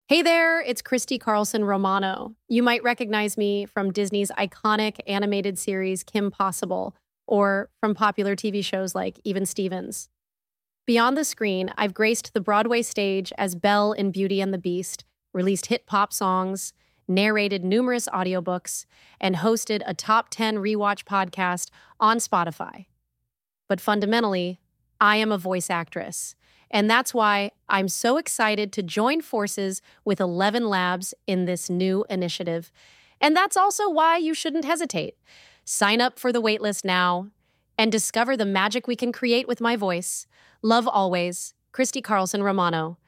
Hey there, it's Christy Carlson Romano. You might recognize me from Disney's iconic animated series Kim Possible, or from popular TV shows like Even Stevens. Beyond the screen, I've graced the Broadway stage as Belle in Beauty and the Beast, released hit pop songs, narrated numerous audiobooks, and hosted a top 10 rewatch podcast on Spotify. But fundamentally, I am a voice actress. And that's why I'm so excited to join forces with 11 Labs in this new initiative. And that's also why you shouldn't hesitate. Sign up for the waitlist now and discover the magic we can create with my voice. Love always, Christy Carlson Romano.